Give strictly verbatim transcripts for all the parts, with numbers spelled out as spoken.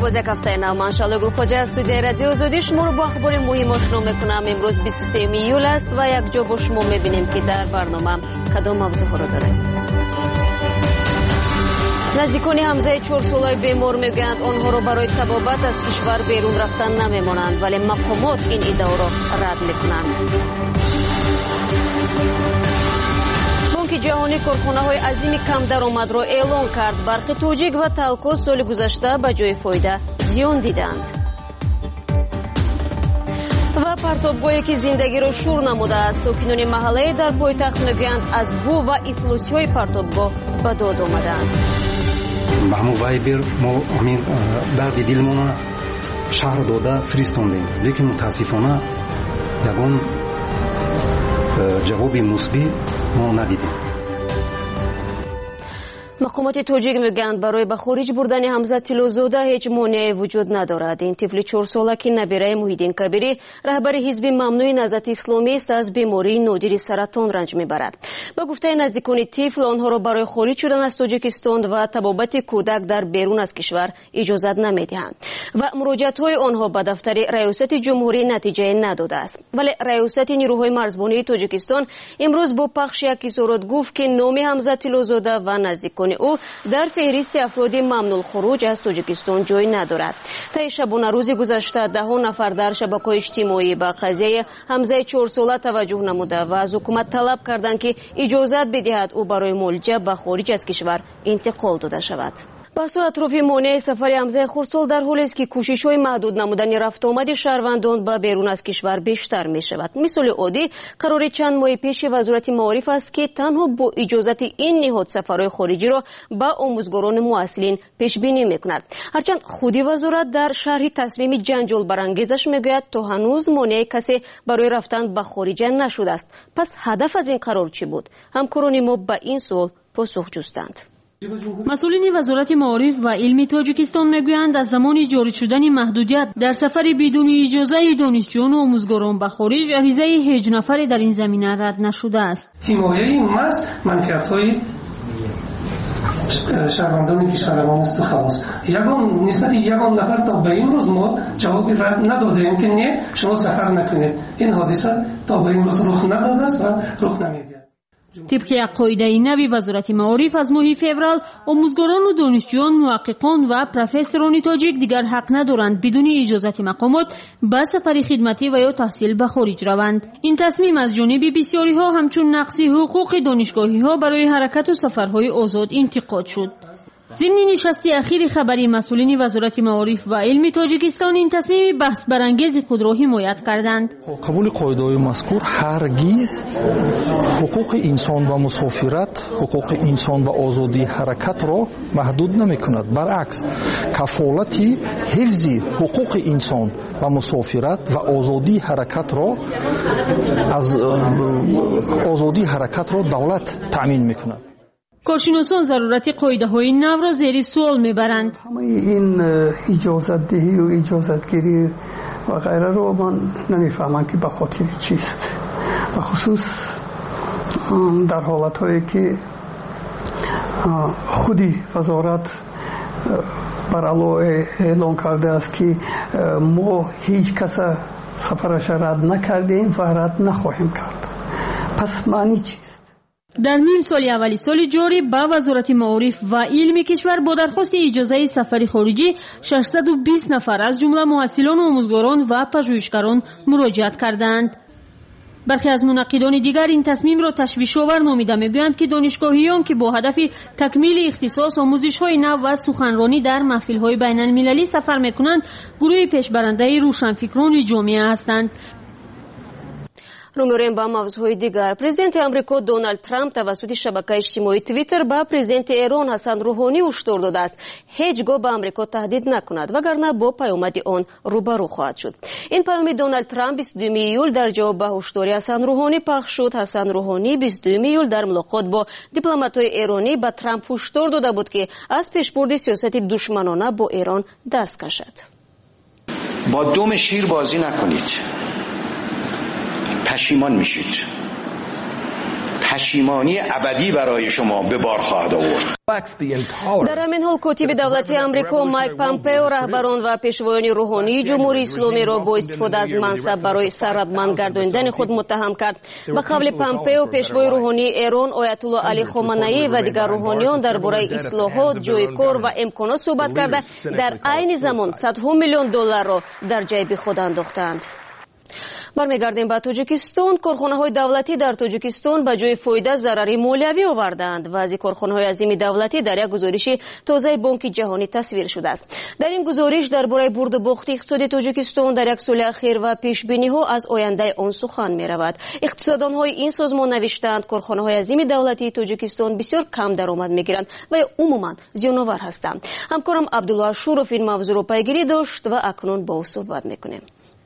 باز یک هفته نو من شالگو خوجه از استودیو رادیو آزادی شما رو با اخبار مهم آشنا میکنم. امروز بیست و سوم ایول است و یک جا با شما میبینیم که در برنامه کدام موضوع رو داره. نزدیکان حمزه چهار ساله بیمار میگویند آنها را برای طبابت از کشور بیرون رفتن نمیمانند، ولی مقامات این ادعا را رد میکنند. بانک جهانی کارخانه‌های عظیم کم درآمد را اعلام کرد. برخی توجیک و تلک‌ها سال گذشته به جای فایده زیان دیدند. و پرتابگاهی که زندگی را شور نموده است. ساکنان محله در پایتخت میگویند از بو و افلاس‌های پرتابگاه به داد آمدند. به همون وایبر ما همین درد دلمون شهر داده فرستاندیم، لیکن متاسفانه یگان جواب مثبت ما ندیدیم. مقامات توجیک میگویند برای به خارج بردن حمزه طلازاده هیچ مانعی وجود ندارد. این طفل چهار ساله که نبیره محیدین کبیری رهبر حزب ممنوع نهضت اسلامی است از بیماری نادر سرطان رنج میبرد. با گفته نزدیکان طفل آنها را برای خارج شدن از تاجیکستان و طبابت کودک در بیرون از کشور اجازت نمیدهند و مراجعت های آنها به دفتر ریاست جمهوری نتیجه نداده است. ولی ریاست نیروهای مرزبانی تاجیکستان امروز با پخش یک اظهارات گفت که نام حمزه طلازاده و نزدیکان او در فهرست افراد ممنوع خروج از تاجیکستان جای ندارد. طی شبانه روز گذشته ده نفر در شبکه‌های اجتماعی به قضیه حمزه چهار ساله توجه نموده و از حکومت طلب کردند که اجازت بدهد او برای ملجا به خارج از کشور انتقال داده شود. بحث اطراف مانع سفر حمزه خردسال در حالی است که کوشش‌های محدود نمودن رفت آمد شهروندان به بیرون از کشور بیشتر می شود. مثال عادی قرار چند ماه پیش وزارت معارف است که تنها با اجازت این نهاد سفرهای خارجی را به آموزگاران مؤثلین پیش بینی می‌کند. هرچند خودی وزارت در شرح تصمیم جنجال برانگیزش میگوید تا هنوز مانع کسی برای رفتن به خارج نشده است. پس هدف از این قرار چی بود؟ همکاران ما به این سوال پاسخ جستند. مسئولین وزارت معارف و علم تاجیکستان میگویند از زمان جاری شدن محدودیت در سفر بدون اجازه دانشجویان و آموزگاران به خارج عریضه هیچ نفری در این زمینه رد نشده است. حمایه محض منفعت‌های شهروندان کشور ما است خلاص. یگان نسبت یگان نفر تا به این روز ما جواب رد ندادیم که نه شما سفر نکنید. این حادثه تا به این روز رخ نداده است و رخ نمی‌دهد. طبق یک قاعده نوی وزارت معارف از ماه فوریه آموزگاران و دانشجویان، محققان و پروفسوران تاجیک دیگر حق ندارند بدون اجازت مقامات به سفر خدمتی و یا تحصیل به خارج روند. این تصمیم از جانب بسیاری ها همچون نقض حقوق دانشگاهی ها برای حرکت و سفرهای آزاد انتقاد شد. ضمن نشست اخیر خبری مسئولین وزارت معارف و علم تاجیکستان این تصمیم بحث برانگیز خود را حمایت کردند. قبول قاعده‌های مذکور هرگز حقوق انسان و مسافرت، حقوق انسان و آزادی حرکت را محدود نمی‌کند. برعکس کفالت حفظ حقوق انسان و مسافرت و آزادی حرکت را از آزادی حرکت را دولت تأمین می‌کند. کارشناسان ضرورت قاعده‌های نو را زیر سوال میبرند. همه این اجازت دهی و اجازت گیری و غیره رو من نمیفهمم که به خاطر چیست، و خصوص در حالت‌هایی که خودی وزارت بر علاوه اعلام کرده است که ما هیچ کس سفرش رد نکردیم و رد نخواهیم کرد. پس معنی چی؟ در نیم سال اولی سال جاری با وزارت معارف و علم کشور با درخواست اجازه سفر خارجی ششصد و بیست نفر از جمله محصلان و آموزگاران و پژوهشگران مراجعت کردند. برخی از منعقدان دیگر این تصمیم را تشویش‌آور نامیده می‌گویند که دانشگاهیان که با هدف تکمیل اختصاص آموزش‌های نو و سخنرانی در محفل‌های بین‌المللی سفر می‌کنند گروه پیشبرنده روشنفکران جامعه هستند. رو می‌ریم با موضوعهای دیگر. پرزیدنت آمریکا دونالد ترامپ توسط شبکه اجتماعی توییتر به پرزیدنت ایران حسن روحانی هشدار داده است هیچگاه به آمریکا تهدید نکند وگرنه با پیامد آن روبرو خواهد شد. این پیام دونالد ترامپ بیست و دوم ایول در جواب به هشداری حسن روحانی پخش شد. حسن روحانی بیست و دوم ایول در ملاقات با دیپلمات‌های ایرانی به ترامپ هشدار داده بود که از پیشبرد سیاست دشمنانه با ایران دست کشد. با دم شیر بازی نکنید. پشیمان میشید. پشیمانی ابدی برای شما به بار خواهد آورد. در همین حال کاتب دولتی آمریکا مایک پامپئو رهبران و پیشوایان روحانی جمهوری اسلامی را با استفاده از منصب برای ثروتمند گردانیدن خود متهم کرد. به قول پامپئو پیشوای روحانی ایران آیت الله علی خامنه‌ای و دیگر روحانیان درباره اصلاحات، جای کار و امکانات صحبت کرده در عین زمان صدها میلیون دلار را در جیب خود انداختند. برمیگردیم به تاجیکستان. کارخانه‌های دولتی در تاجیکستان به جای فایده ضرری مالیوی آوردند و از این کارخانه‌های عظیم دولتی در یک گزارش تازه بانک جهانی تصویر شده است. در این گزارش درباره برد و باخت اقتصادی تاجیکستان در یک سال اخیر و پیش‌بینی‌ها از آینده آن سخن می‌رود. اقتصاددان‌های این سازمان نوشتند کارخانه‌های عظیم دولتی تاجیکستان بسیار کم درآمد می‌گیرند و عموماً زیان‌آور هستند. همکارم عبدالله شورف این موضوع را پیگیری داشت و اکنون با او صحبت می‌کنیم.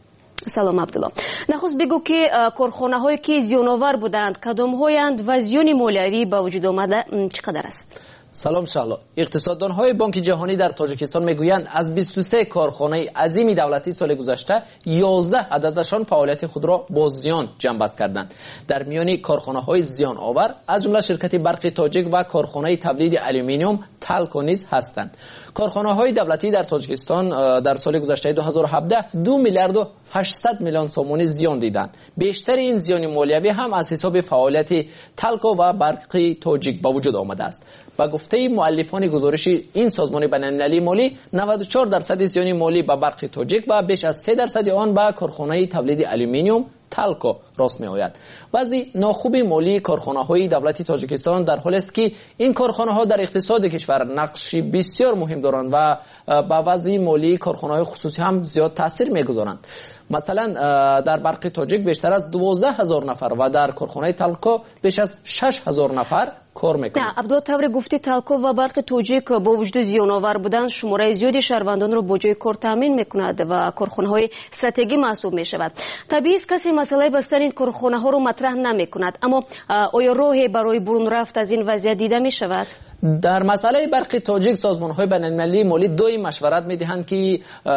سلام عبدالله. نخست بگو که کارخانه‌هایی که زیان‌آور بودند کدام‌هایند و زیان مالیوی با وجود آمده چقدر است؟ سلام شالا. اقتصاددان‌های بانک جهانی در تاجیکستان میگویند از بیست و سه کارخانه عظیم دولتی سال گذشته یازده عددشان فعالیت خود را با زیان جنببست کردند. در میان کارخانه‌های زیان آور از جمله شرکت برق تاجیک و کارخانه تولید آلومینیوم تالکو نیز هستند. کارخانه‌های دولتی در تاجیکستان در سال گذشته دو هزار و هفده دو میلیارد و هشتصد میلیون سومونی زیان دیدند. بیشتر این زیان مالیوی هم از حساب فعالیت تالکو و برق تاجیک به وجود آمده است. با گفته مؤلفان گزارش این سازمان بین‌المللی مالی نود و چهار درصد زیان مالی به برق تاجیک و بیش از سه درصد آن به کارخانه تولید آلومینیوم تالکو راست می آید. وضع ناخوب مالی کارخانه‌های دولتی تاجیکستان در حالی است که این کارخانه‌ها در اقتصاد کشور نقشی بسیار مهم دارند و با وضع مالی کارخانه‌های خصوصی هم زیاد تاثیر می‌گذارند. مثلا در برق تاجیک بیشتر از دوازده هزار نفر و در کارخانه تالکو بیش از شش هزار نفر کار میکنند. نه عبدالله طور گفتی تالکو و برق تاجیک با وجود زیان‌آور بودن شماره زیادی شهروندان را با جای کار تامین میکند و کارخانه‌های استراتژیکی محسوب میشود. طبیعی است کسی مسئله بستن این کارخانه‌ها را مطرح نمیکند، اما آیا راهی برای برون رفت از این وضعیت دیده میشود؟ در مسئله برق تاجیک سازمان‌های بین‌المللی مالی دوی مشورت می‌دهند که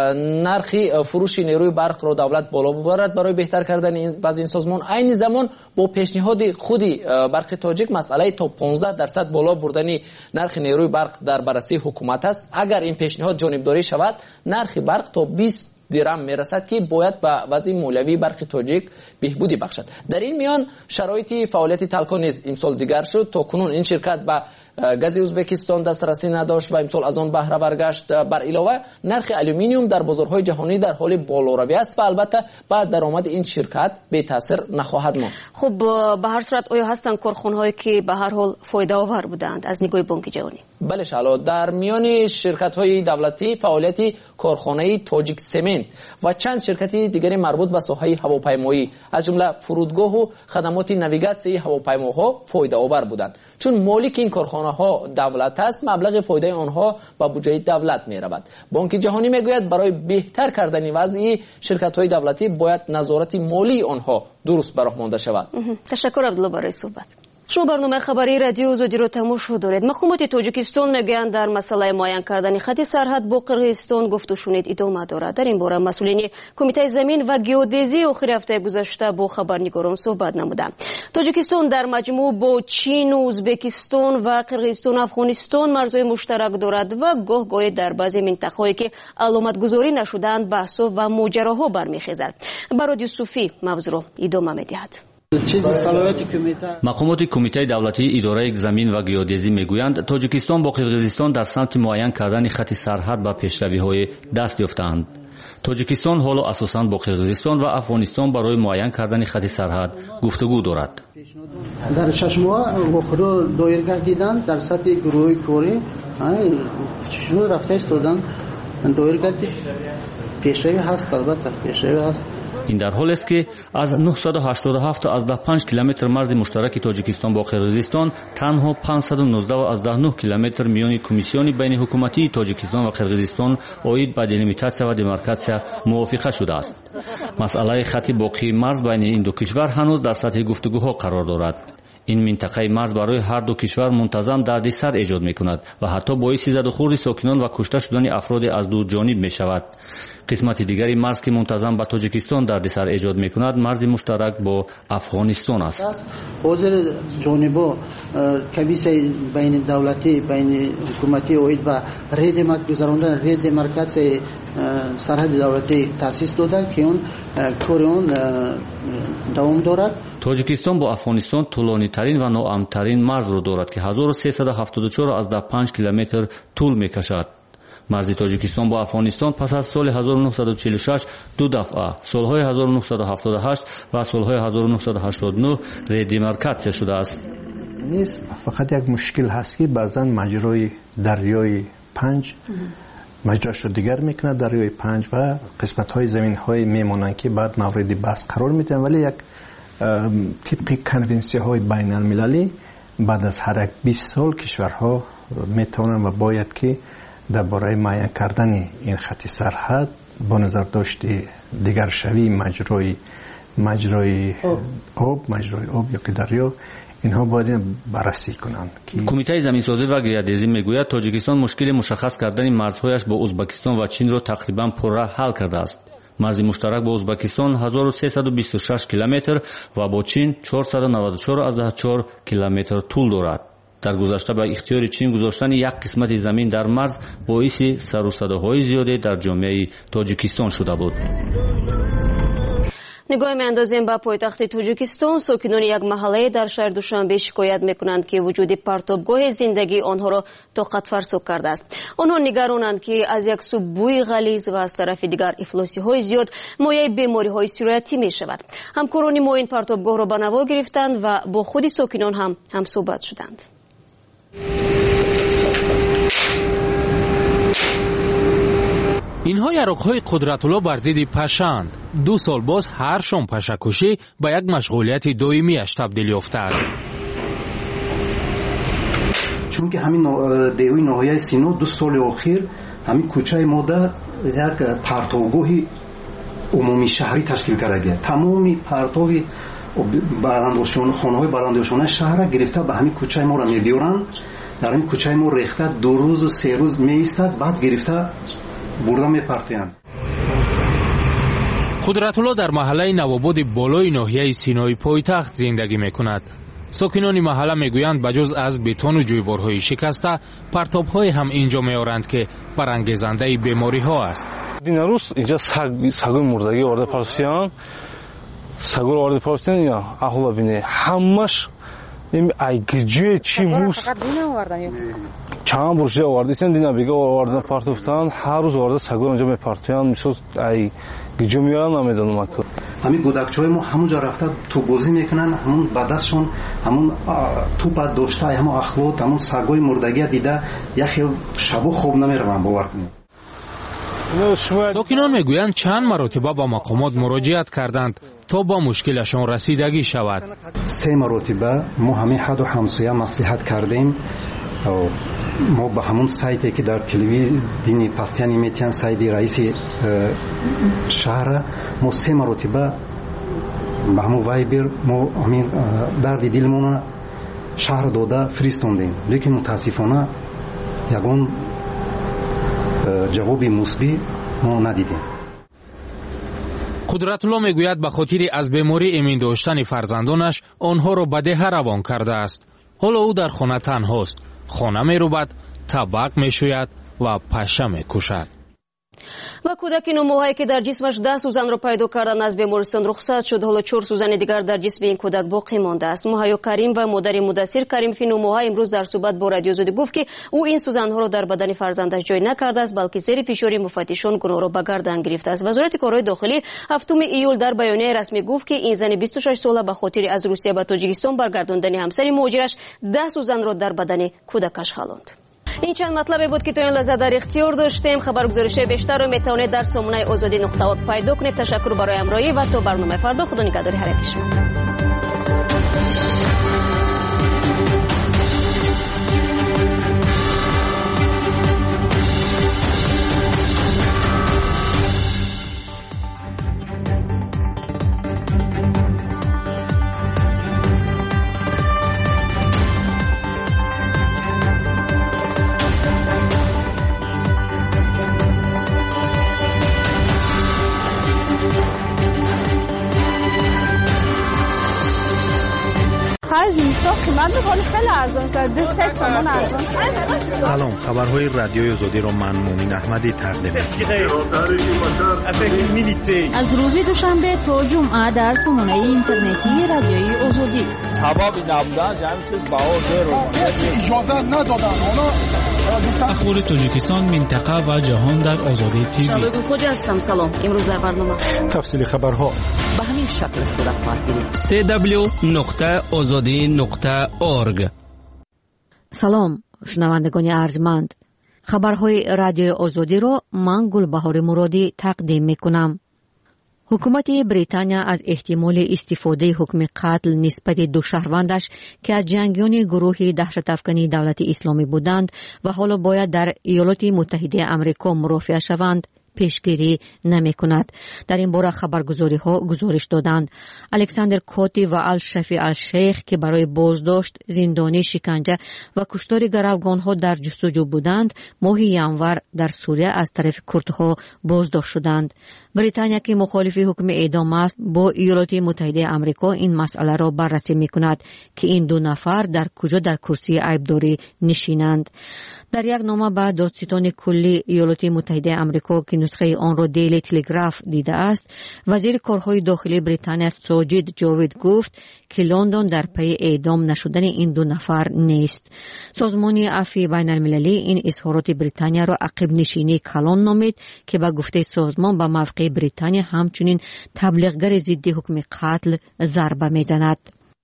نرخ فروش نیروی برق را دولت بالا ببرد برای بهتر کردن این بعض این سازمان. عین زمان با پیشنهاد خودی برق تاجیک مسئله تا پانزده درصد بالا بردن نرخ نیروی برق در بررسی حکومت است. اگر این پیشنهاد جانبداری شود نرخ برق تا بیست درم میرسد که باید به وضع مالیوی برق تاجیک بهبودی بخشد. در این میان شرایط فعالیت تالکو نیز امسال دیگر شد. تا کنون این شرکت به گاز ازبکستان دسترسی نداشت و امسال از آن بهره برگشت. بر علاوه نرخ آلومینیوم در بازارهای جهانی در حال بالوروی است و البته بعد درآمد این شرکت بی تاثیر نخواهد ماند. خب به هر صورت آیا هستند کارخانه‌هایی که به هر حال فایده آور بودند از نگاه بانک جهانی؟ بله شالا. در میان شرکت‌های دولتی فعالیت کارخانه تاجیک سمنت و چند شرکت دیگری مربوط به ساحه هواپیمایی از جمله فرودگاه و خدمات ناویگاسیون هواپیماها فایده آور بودند. چون مالک این کارخانه ها دولت است مبلغ فایده آنها به بودجه دولت می رود. بانک جهانی می گوید برای بهتر کردن وضع شرکت های دولتی باید نظارت مالی آنها درست براه مانده شود. تشکر عبدالله برای صحبت. شما برنامه خبری رادیو آزادی رو تماشا دارید. مقامات تاجیکستان میگویند در مسئله معین کردن خط سرحد با قرقیزستان گفت و شنید ادامه دارد. در این باره مسئولین کمیته زمین و گئودزی آخر هفته گذشته با خبرنگاران صحبت نمودند. تاجیکستان در مجموع با چین و ازبکستان و قرقیزستان و افغانستان مرزهای مشترک دارد و گاه گاه در بعضی منطقه‌هایی که علامت گذاری نشده‌اند بحث‌ها و ماجراها برمیخیزد. برای یوسفی موضوع را ادامه می‌دهد. مقامات کمیته دولتی اداره زمین و گئودزی میگویند تاجیکستان با قرقیزستان در سمت معین کردن خط سرحد به پیشروی‌های دست یافتند. تاجیکستان حالا اساساً با قرقیزستان و افغانستان برای معین کردن خط سرحد گفتگو دارد. در شش ماه با خود دایر گردیدند در سطح گروه کوری چشمو رفته استادن دایر گردید پیشروی هست البته پیشروی هست. این در حالی است که از نهصد و هشتاد و هفت تا از پنج کیلومتر مرز مشترک تاجیکستان با قرقیزستان تنها پانصد و نوزده و از نه کیلومتر میان کمیسیون بین حکومتی تاجیکستان و قرقیزستان اوید به دلیمیتاسیا و دیمارکاسیا موافقه شده است. مسئله خط باقی مرز بین این دو کشور هنوز در سطح گفتگوها قرار دارد. این منطقه مرز برای هر دو کشور منتظم دردسر ایجاد میکند و حتی باعث زدوخورد ساکنان و کشته شدن افراد از دو جانب میشود. قسمت دیگری مرز که منتظم به تاجیکستان دردسر ایجاد میکند مرز مشترک با افغانستان است. حاضر جانبا کمیسه بین دولتی بین حکومتی اوید و رید مرکز گذراندن رید مرکز سرحد دولتی تاسیس داده که اون کار اون دوام دارد. تاجیکستان با افغانستان طولانی ترین و ناامن‌ترین مرز را دارد که هزار و سیصد و هفتاد و چهار از ده پنج کیلومتر طول میکشد. مرز تاجیکستان با افغانستان پس از سال هزار و نهصد و چهل و شش دو دفعه سالهای هزار و نهصد و هفتاد و هشت و سالهای هزار و نهصد و هشتاد و نه ریدمارکاسیون شده است. نیست، فقط یک مشکل هست که بعضا مجرای دریای پنج مجراش رو دیگر میکنه دریای پنج و قسمت های زمین های میمونن که بعد مورد بحث قرار میدن، ولی یک طبق کنونسیون های بین المللی بعد از هر بیست سال کشورها میتونن و باید که درباره معین کردن این خط سرحد با نظر داشت دیگر شوی مجرای مجرای آب مجرای آب یا که دریا اینها باید بررسی کنند. کمیته زمین‌سازی و گیاه‌دزی میگوید تاجیکستان مشکل مشخص کردن مرزهایش با ازبکستان و چین را تقریبا پرراه حل کرده است. مرز مشترک با ازبکستان هزار و سیصد و بیست و شش کیلومتر و با چین چهارصد و نود و چهار ممیز چهار کیلومتر طول دارد. در گذشته به اختیار چین گذاشتن یک قسمت زمین در مرز باعث سر و صداهای زیادی در جامعه تاجیکستان شده بود. نگاه میاندازیم به پایتخت تاجیکستان. ساکنان یک محله در شهر دوشنبه شکایت میکنند که وجود پرتابگاه زندگی آنها را طاقت فرسا کرده است. آنها نگرانند که از یک سو بوی غلیظ و از طرف دیگر افلاسی های زیاد مایه بیماری های سرایتی می شود. همکاران ما این پرتابگاه را به نوار گرفتند و با خود ساکنان هم هم صحبت شدند. اینها یرق‌های قدرت‌الله بر ضد پشند. دو سال باز هر شام پشه‌کشی به یک مشغولیت دائمی‌اش تبدیل یافته است. چون که همین دیوی ناحیه سینو دو سال اخیر همین کوچه ما در یک پرتابگاه عمومی شهری تشکیل کرده. تمامی پرتاب برندوشان خانه‌های برندوشان شهر گرفته به همین کوچه ما را می‌بیارن. در این کوچه ما ریخته دو روز و سه روز می‌ایستد، بعد گرفته برده می‌پرتند. قدرت‌الله در محله نواباد بالای ناحیه سینای پایتخت زندگی می‌کند. ساکنان محله میگویند بجز از بتون و جویبارهای شکسته پرتاب‌های هم اینجا می‌آورند که برانگیزنده بیماری‌ها است. این روز اینجا سگ سگای مردگی آورده پرسیان سگای آورده پرسیان یا اهلا بینه همش این ایگجی چی موس فقط دینا آوردن یا چند برش آوردن دینا بیگه آوردن پرتوفتن هر روز آورده سگای اونجا میپرتیان میسوز ای گجی میارن نمیدونم اکو همین گودکچای ما همونجا رفته تو بازی میکنن، همون با دستشون همون توپ داشته، همون اخلاط همون سگای مردگی دیده یخی شبو خوب نمیرون. باور کنید ساکنان میگویند چند مرتبه با مقامات مراجعت کردند تا با مشکلشان رسیدگی شود. سه مرتبه ما همه حد و همسایه مصلحت کردیم. ما با همون سایتی که در تلویزیون پستیانی میتین سایت رئیس شهر ما سه مرتبه با همون وایبر ما همین درد دلمون شهر داده فرستوندیم، لیکن متاسفانه یگان جوابی مثبت ما ندیدیم. قدرت‌الله میگوید به خاطر از بیماری ایمن داشتن فرزندانش آنها را به ده روان کرده است. حالا او در خانه تنهاست. خانه میروبد، طبق میشوید و پشه میکشد. و کودک نوموهایی که در جسمش ده سوزن را پیدا کردن از بیمارستان رخصت شد. حالا چهار سوزن دیگر در جسم این کودک باقی مانده است. مهیا کریم و مادر مدثر کریم فی نوموها امروز در صحبت با رادیو زودی گفت که او این سوزن ها را در بدن فرزندش جای نکرده است، بلکه زیر فشار مفتشان گناه را به گردن گرفته است. وزارت کارهای داخلی هفتم ایول در بیانیه رسمی گفت که این زن بیست و شش ساله به خاطر از روسیه به تاجیکستان برگرداندن همسر مهاجرش ده سوزن را در بدن کودکش خلاند. این چند مطلبی بود که تو این لحظه در اختیار داشتیم. خبرگزارش بیشتر رو میتونید در سامانه آزادی نقطه org پیدا کنید. تشکر برای همراهی و تا برنامه فردا. خدا نگهداری هر یک شما. از اینستا قیمت میکنه خیلی ارزان شده دو سه تومن ارزان. سلام، خبرهای رادیوی آزادی رو من مومین احمدی تقدیم می‌کنم. از روز دوشنبه تا جمعه در سامانه اینترنتی رادیوی آزادی. سبب نبودن جمعیت باور رو اجازه ندادن. اخبار تاجیکستان، منطقه و جهان در آزادی تیوی. شبگون خوجا هستم. سلام. امروز در برنامه تفصیل خبرها به همین شکل صورت خواهد گرفت. سی دبلیو نقطه آزادی نقطه اورگ. سلام شنوندگان ارجمند، خبرهای رادیوی آزادی را من گلبهار مرادی تقدیم میکنم. حکومت بریتانیا از احتمال استفاده حکم قتل نسبت دو شهروندش که از جنگیان گروه دهشت افکنی دولت اسلامی بودند و حالا باید در ایالات متحده آمریکا مرافعه شوند پیشگیری نمی کند. در این باره خبرگزاری ها گزارش دادند. الکساندر کوتی و الشفی الشیخ که برای بازداشت، زندانی، شکنجه و کشتار گروگان ها در جستجو بودند، ماه ینور در سوریه از طرف کردها بازداشت شدند. بریتانیا که مخالف حکم اعدام است، با ایالات متحده آمریکا این مسئله را بررسی می کند که این دو نفر در کجا در کرسی عیبداری نشینند. در یک نامه به دادستان کلی ایالات متحده آمریکا که نسخه آن را دیلی تلگراف دیده است، وزیر کارهای داخلی بریتانیا ساجد جاوید گفت که لندن در پی اعدام نشدن این دو نفر نیست. سازمان عفو بین المللی این اظهارات بریتانیا را عقب نشینی کلان نامید که به گفته سازمان به موقع بریتانیا همچنین تبلیغگر ضد حکم قتل ضربه میزند.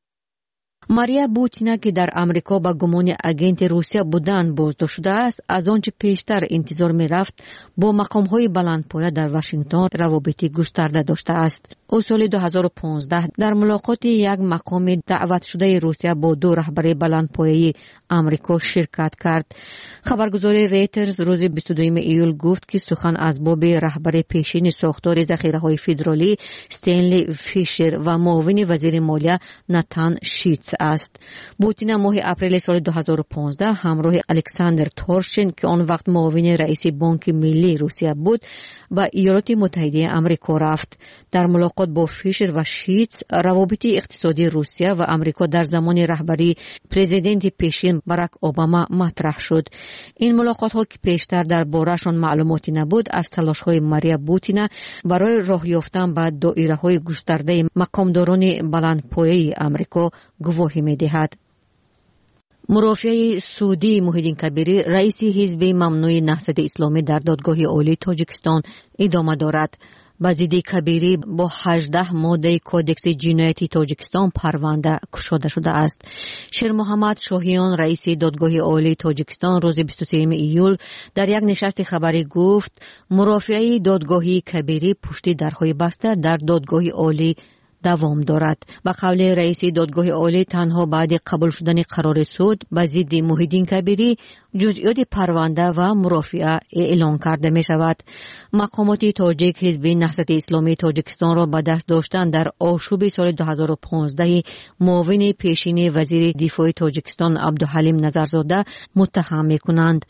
ماریا بوتینا که در آمریکا با گمان اگنت روسیه بودن بازداشت شده است، از آنچه پیشتر انتظار می رفت با مقام‌های بلندپایه در واشنگتن روابط گسترده داشته است. او سال دو هزار و پانزده در ملاقات یک مقام دعوت شده روسیه با دو رهبر بلندپایه آمریکا شرکت کرد. خبرگزاری ریترز روز بیست و دوم ایول گفت که سخن از باب رهبر پیشین ساختار ذخیره‌های فدرالی استنلی فیشر و معاون وزیر مالیه ناتان شیتز است. بوتینا ماه اپریل سال دو هزار و پانزده همراه الکساندر تورشن که آن وقت معاون رئیس بانک ملی روسیه بود با ایالات متحده آمریکا رفت. در ملاقات با فیشر و شیتز روابط اقتصادی روسیه و آمریکا در زمان رهبری پرزیدنت پیشین باراک اوباما مطرح شد. این ملاقات ها که پیشتر در باره‌شان معلوماتی نبود، از تلاش های ماریا بوتینا برای راه یافتن به دایره های گسترده مقامداران بلندپایه آمریکا گواهی می‌دهد. مرافع سعودی محیدین کبیری رئیس حزب ممنوع نهضت اسلامی در دادگاه عالی تاجیکستان ادامه دارد. بازدید کبیری با هجده ماده کودکس جنایتی تاجیکستان پرونده گشوده شده است. شیر محمد شاهیان رئیس دادگاه عالی تاجیکستان روز بیست و سوم ایول در یک نشست خبری گفت مرافع دادگاهی کبیری پشت درهای بسته در دادگاه عالی دوام دارد. با قول رئیس دادگاه عالی تنها بعد قبول شدن قرار سود به ضد محیدین کبیری جزئیات پرونده و مرافعه اعلان کرده می شود. مقامات تاجیک حزب نهضت اسلامی تاجیکستان را به دست داشتن در آشوب سال دو هزار و پانزده معاون پیشین وزیر دفاع تاجیکستان عبدالحلیم نظرزاده متهم می کنند.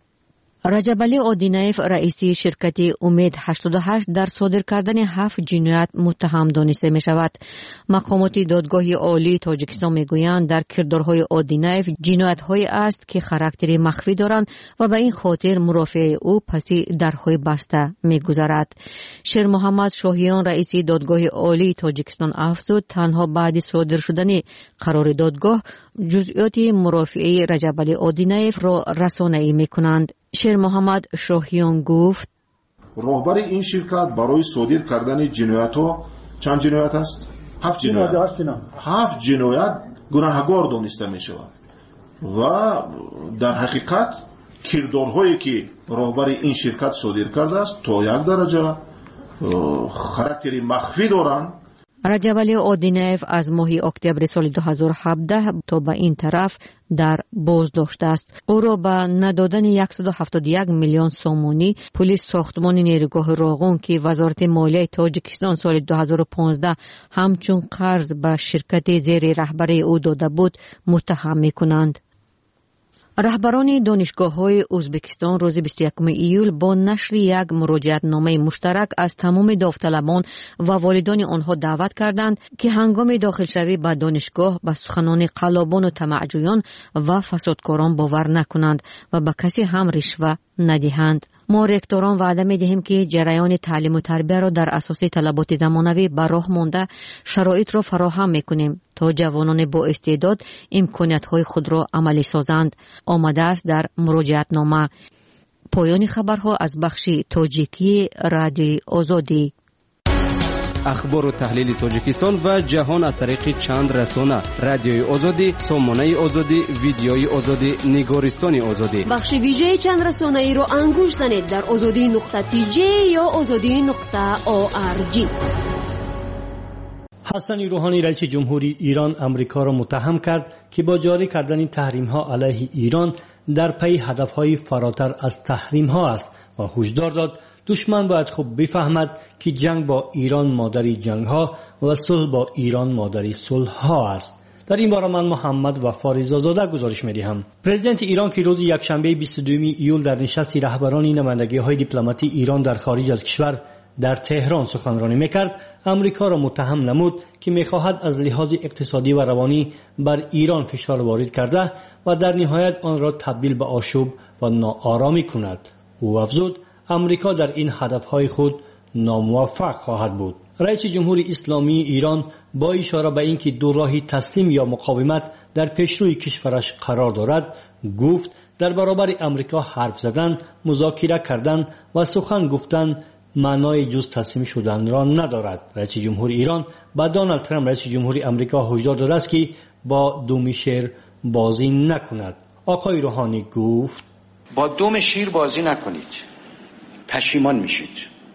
رجب علی آدینایف رئیس شرکت امید هشتاد و هشت در صادر کردن هفت جنایت متهم دانسته می شود. مقامات دادگاه عالی تاجیکستان می گویند در کردارهای آدینایف جنایت های است که خاراکتر مخفی دارند و به این خاطر مرافع او پسی درهای بسته می گذارد. شیر محمد شاهیان رئیس دادگاه عالی تاجیکستان افزود تنها بعد صادر شدن قرار دادگاه جزئیات مرافعه رجب علی آدینایف را رسانه‌ای می کنند. شیر محمد شاهیان گفت راهبر این شرکت برای صادر کردن جنایت ها چند جنایت است؟ هفت جنایت هفت جنایت گناهکار دانسته می شود و در حقیقت کردارهایی که راهبر این شرکت صادر کرده است تا یک درجه خاراکتر مخفی دارند. رجب علی آدینایف از ماه اکتبر سال دو هزار و هفده تا به این طرف در بازداشت است. او را به ندادن صد و هفتاد و یک میلیون سومانی پلیس ساختمان نیروگاه راغون که وزارت مالیه تاجیکستان سال دو هزار و پانزده همچون قرض به شرکت زیر رهبری او داده بود متهم می کنند. رهبران دانشگاه‌های ازبکستان روز بیست و یکم ایول با نشر یک مراجعتنامه مشترک از تمام داوطلبان و والدان آنها دعوت کردند که هنگام داخلشوی به دانشگاه به سخنان قلابان و طمعجویان و فسادکاران باور نکنند و به کسی هم رشوه ندهند. ما رکتوران وعده می‌دهیم که جریان تعلیم و تربیت را در اساس طلبات زمانوی به راه مانده شرایط را فراهم می‌کنیم تا جوانان با استعداد امکانیت‌های خود را عملی سازند. آمده است در مراجعتنامه. پایان خبرها از بخش تاجیکی رادیوی آزادی. اخبار و تحلیل تاجیکستان و جهان از طریق چند رسانه: رادیوی آزادی، سامانه آزادی، ویدیوی آزادی، نگارستان آزادی. بخش ویژه چند رسانه ای را انگوش زنید در آزادی نقطه تی جی یا آزادی نقطه او آر جی. حسن روحانی رئیس جمهوری ایران امریکا را متهم کرد که با جاری کردن تحریم‌ها علیه ایران در پی هدف‌های فراتر از تحریم‌ها است و هشدار داد دشمن باید خوب بفهمد که جنگ با ایران مادری جنگ‌ها و صلح با ایران مادری صلح‌ها است. در این باره من محمد وفا رضازاده گزارش می‌دهم. پرزیدنت ایران که روز یکشنبه بیست و دوم ایول در نشست رهبران نمایندگی‌های دیپلماتی ایران در خارج از کشور در تهران سخنرانی میکرد، امریکا را متهم نمود که میخواهد از لحاظ اقتصادی و روانی بر ایران فشار وارد کرده و در نهایت آن را تبدیل به آشوب و ناآرامی کند. او افزود امریکا در این هدفهای خود ناموفق خواهد بود. رئیس جمهوری اسلامی ایران با اشاره به اینکه دو راهی تسلیم یا مقاومت در پیشروی کشورش قرار دارد، گفت در برابر امریکا حرف زدن، مذاکره کردن و سخن گفتن معنای جز تسلیم شدن را ندارد. رئیس جمهوری ایران با دونالد ترامپ رئیس جمهوری امریکا هشدار داده است که با دم شیر بازی نکند. آقای روحانی گفت با دم شیر بازی نکنید، پشیمان میشید.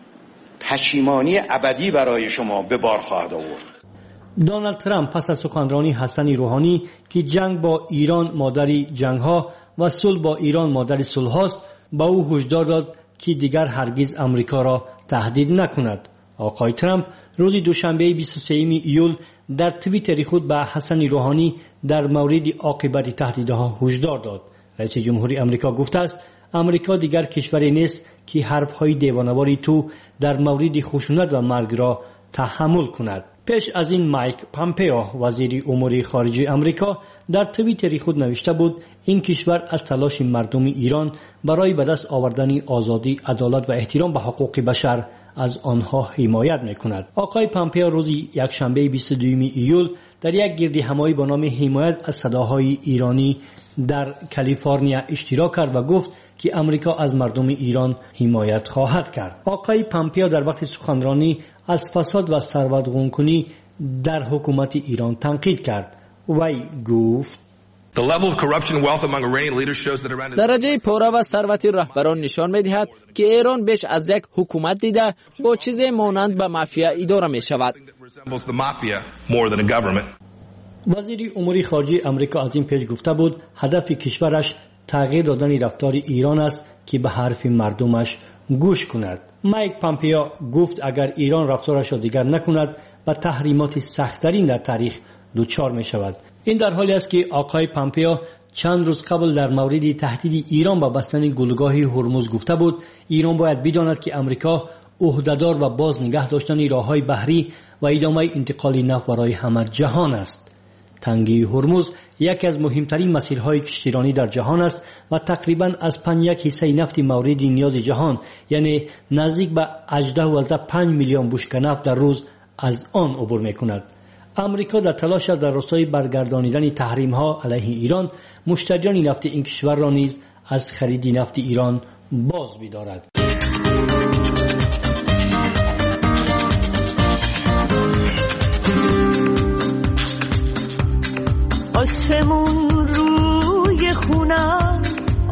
پشیمانی ابدی برای شما به بار خواهد آورد. دونالد ترامپ پس از سخنرانی حسن روحانی که جنگ با ایران مادری جنگ‌ها و صلح با ایران مادری صلح است، با او هشدار داد که دیگر هرگز امریکا را تهدید نکند. آقای ترامپ روز دوشنبه بیست و سوم ایول در توییتر خود به حسن روحانی در مورد عاقبت تهدیدها هشدار داد. رئیس جمهوری امریکا گفته است امریکا دیگر کشوری نیست که حرفهای دیوانه‌واری تو در مورد خشونت و مرگ را تحمل کند. پیش از این مایک پامپئو وزیر امور خارجه امریکا در توییتر خود نوشته بود این کشور از تلاش مردم ایران برای به دست آوردن آزادی، عدالت و احترام به حقوق بشر از آنها حمایت میکند. آقای پامپئو روز یکشنبه بیست و دوم ایول در یک گردهمایی با نام حمایت از صداهای ایرانی در کالیفرنیا اشتراک کرد و گفت که امریکا از مردم ایران حمایت خواهد کرد. آقای پامپئو در وقت سخنرانی از فساد و ثروت‌گونکنی در حکومت ایران تنقید کرد. وی گفت درجه پاره و ثروتی رهبران نشان می‌دهد که ایران بیش از یک حکومت دیده با چیزی مانند به مافیا اداره می‌شود. وزیر امور خارجه امریکا از این پیش گفته بود هدف کشورش تغییر دادن رفتار ایران است که به حرف مردمش گوش کند. مایک پامپئو گفت اگر ایران رفتارش را دیگر نکند به تحریمات سخت‌ترین در تاریخ دچار می شود. این در حالی است که آقای پامپئو چند روز قبل در مورد تهدید ایران به بستن گلگاه هرمز گفته بود ایران باید بداند که امریکا عهده‌دار و باز نگه داشتن راه‌های بحری و ادامه انتقال نفت برای همه جهان است. تنگه هرمز یکی از مهمترین مسیرهای کشتیرانی در جهان است و تقریباً از پنج یک حصه نفت مورد نیاز جهان یعنی نزدیک به هجده و پنج میلیون بشکه نفت در روز از آن عبور می‌کند. امریکا در تلاش است در راستای برگردانیدن تحریم‌ها علیه ایران مشتریان نفت این کشور را نیز از خرید نفت ایران باز بدارد. آسمون روی خونم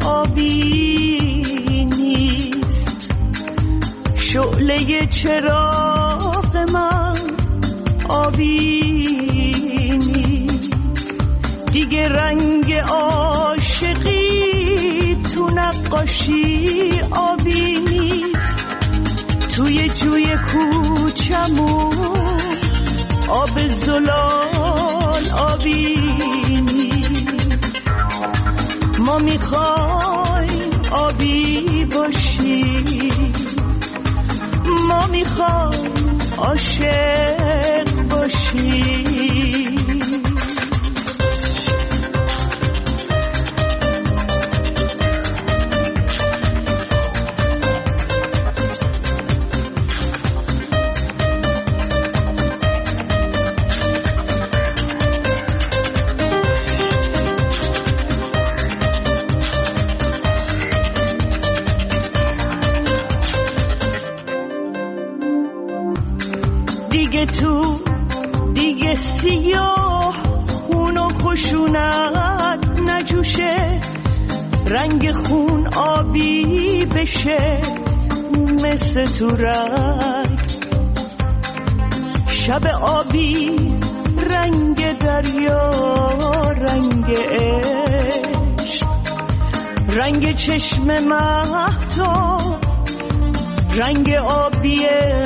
آبی نیست، شعله چراغ من آبی نیست، دیگه رنگ عاشقی تو نقاشی آبی نیست، توی جوی کوچمون آب زلال آبی نیست، ما میخوایم آبی باشیم، ما میخوایم عاشق باشیم. دیگه تو دیگه سیاه خون و خشونت نجوشه، رنگ خون آبی بشه مثل تو رنگ، شب آبی رنگ دریا، رنگ عشق، رنگ چشم مهتاب، رنگ آبی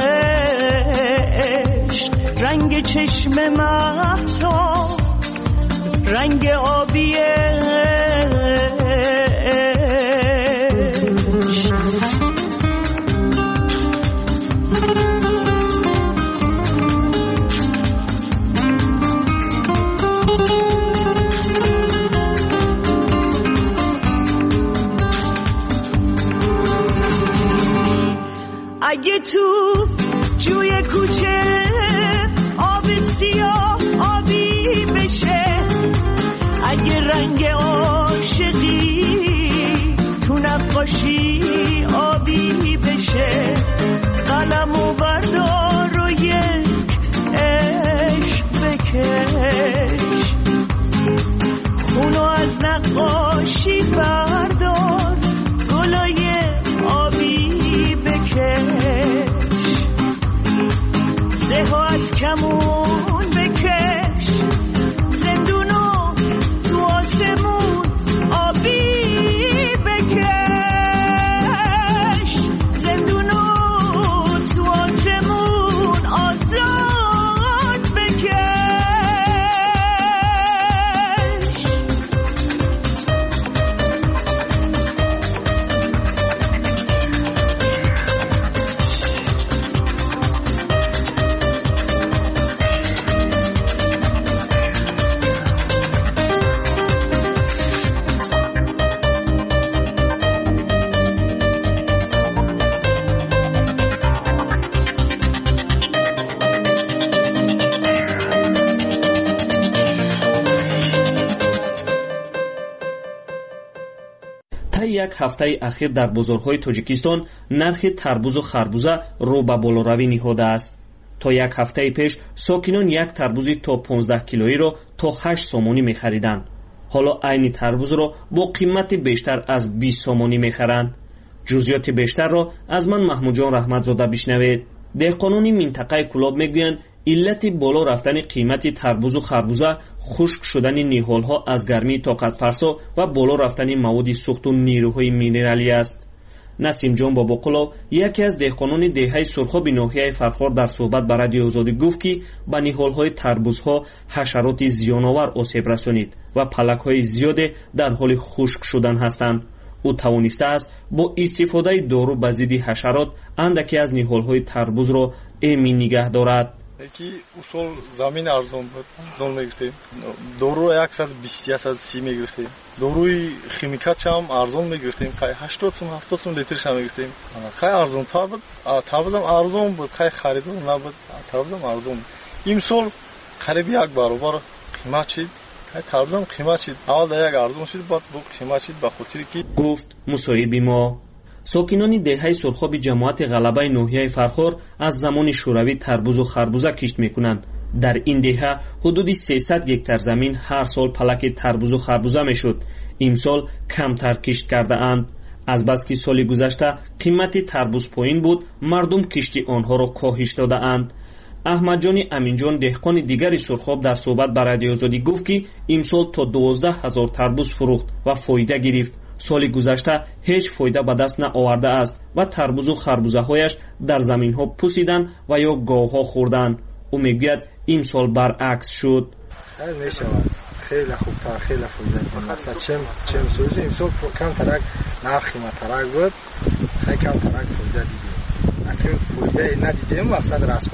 عشق، رنگ چشم مهتاب، رنگ آبی عشق. اگه تو جوی کوچه آب سیاه آبی بشه، اگه رنگ عاشقی تو نقاشی آبی بشه، قلمو بردار و یک عشق بکش، خونو از نقاشی بردار، گلای آبی بکش، زهو از کمون بکش، زندونو تو آسمون آبی بکش، زندونو تو آسمون آزاد بکش. یک هفته اخیر در بازارهای تاجیکستان نرخ تربوز و خربوزه رو به بالاروی نهاده است. تا یک هفته پیش ساکنان یک تربوز تا پانزده کیلویی را تا هشت سومانی می‌خریدند. حالا عین تربوز را با قیمت بیشتر از بیست سومانی می‌خرند. جزئیات بیشتر را از من محمود جان رحمتزاده بشنوید. دهقانان منطقه کلاب میگویند علت بالا رفتن قیمت تربوز و خربوزه خشک شدن نهال‌ها از گرمی طاقت فرسا و بالا رفتن مواد سوخت و نیروهای مینرالی است. نسیم جان باباقلو یکی از دهقانان دهه سرخاب ناحیه فرخار در صحبت با رادیو آزادی گفت که به نهال‌های تربوزها حشرات زیان‌آور آسیب رسانید و پلک‌های زیاد در حال خشک شدن هستند. او توانسته است با استفاده دارو به ضد حشرات اندکی از نهال‌های تربوز را امین نگه دارد. یکی اصول زمین ارزان بود، زون میگرفتیم. دارو صد و بیست صد و سی میگرفتیم. داروی خیمیکات هم ارزان میگرفتیم. خیلی هشتاد سوم هفتاد سوم لیترش هم میگرفتیم. خیلی ارزان تر بود. تربوز هم ارزان بود. خیلی خرید نبود. تربوز هم ارزان. امسال قریب یک برابر قیمت شد. خیلی تربوز هم قیمت شد. اول در یک ارزان شد، بعد با قیمت شد به خاطر که گفت مصاحبه ما. ساکنان دهه سرخاب جماعت غلبه ناحیه فرخار از زمان شوروی تربوز و خربوزه کشت میکنند. در این دهه حدود سیصد گکتار زمین هر سال پلک تربوز و خربوزه میشد. امسال کمتر کشت کرده اند. از بس که سال گذشته قیمت تربوز پایین بود، مردم کشتی آنها را کاهش داده اند. احمد جان امینجان دهقان دیگری سرخاب در صحبت با رادیو آزادی گفت که امسال تا دوازده هزار تربوز فروخت و فایده گرفت. سال گذشته هیچ فایده به دست نآورده است و تربوز و خربوزه هایش در زمین ها پوسیدن و یا گاو ها خوردن. او میگوید این سال برعکس شد. خیلی میشود خیلی خوبتر خیلی فایده بود. مثلا چم چم سوزی امسال کم ترک نرخ ما ترک بود، خیلی کم ترک فایده دیدیم. اگه فایده ندیدیم مقصد راست